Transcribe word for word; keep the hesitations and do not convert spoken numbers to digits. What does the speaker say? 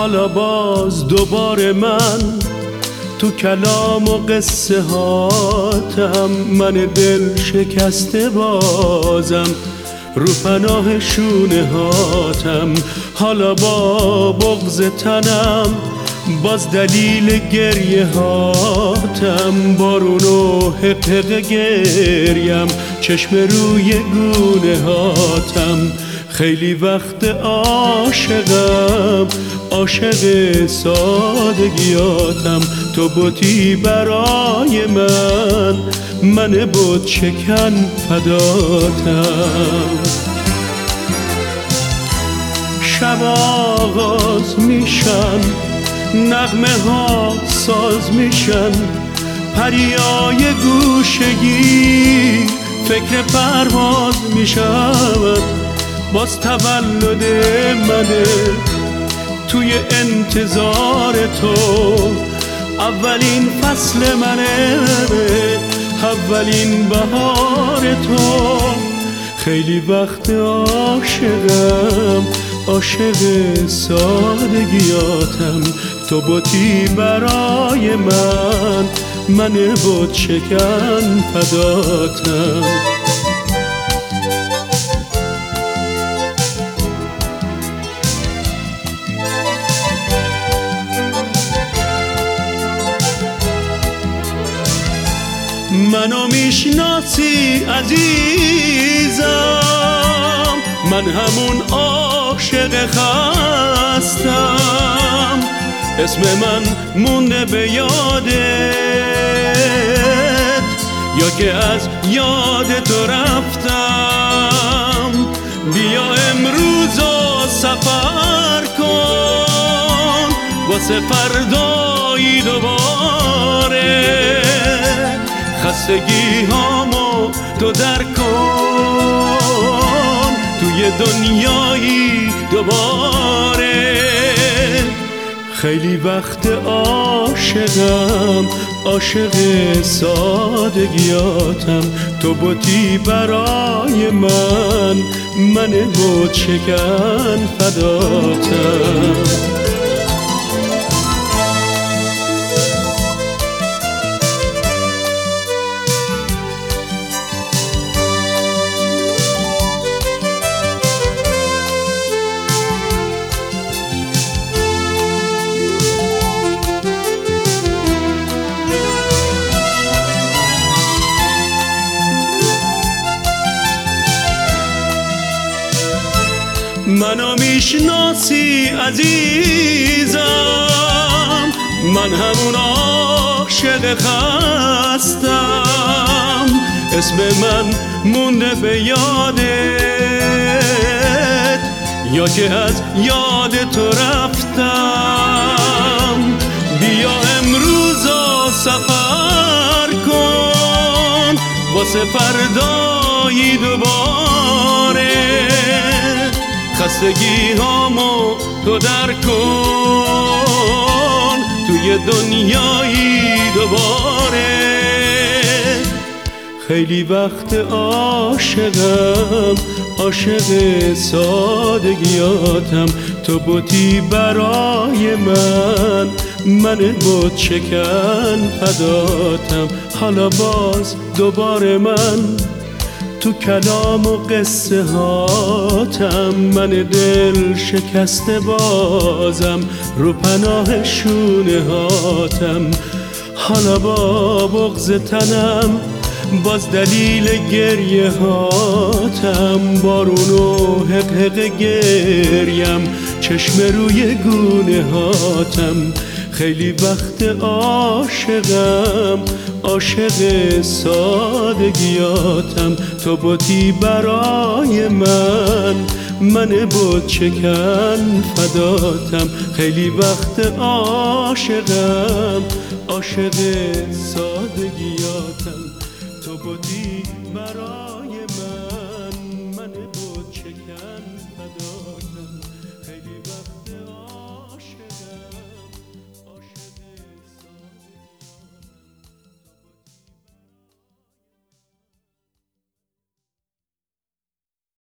حالا باز دوباره من تو کلام و قصه هاتم، من دل شکسته بازم رو پناه شونه هاتم. حالا با بغض تنم باز دلیل گریه هاتم، بارون و حق حق گریم چشم روی گونه هاتم. خیلی وقت عاشقم عاشق سادگیاتم، تو بودی برای من من بود شکن فداتم. شب آغاز میشن نغمه ها ساز میشن، پریای گوشگی فکر پرواز میشود. باز تولد منه توی انتظار تو، اولین فصل منه اولین بهار تو. خیلی وقت عاشقم عاشق سادگیاتم، تو بودی برای من من بود شکن فداتم. منو میشناسی عزیزم، من همون عاشق خستم. اسم من مونده به یادت یا که از یاد تو رفتم. بیا امروز و سفر کن واسه فردایی دوباره، خستگی هامو تو در کن توی دنیایی دوباره. خیلی وقت عاشقم عاشق سادگیاتم، تو بودی برای من من بود شکن فداتم. منو میشناسی عزیزم، من همون عاشق خستم. اسم من مونده به یادت یا که از یاد تو رفتم. بیا امروز و سفر کن واسه فردایی دوباره، خستگی هامو تو در کن توی دنیایی دوباره. خیلی وقت عاشقم عاشق سادگیاتم، تو بودی برای من من بود شکن فداتم. حالا باز دوباره من تو کلام و قصه هاتم، من دل شکسته بازم رو پناه شونه هاتم. حالا با بغض تنم باز دلیل گریه هاتم، بارون و حق حق گریم چشم روی گونه هاتم. خیلی وقت عاشقم عاشق سادگیاتم، تو بودی برای من من بود شکن فداتم. خیلی وقت عاشقم عاشق سادگیاتم، تو بودی برای من من بود شکن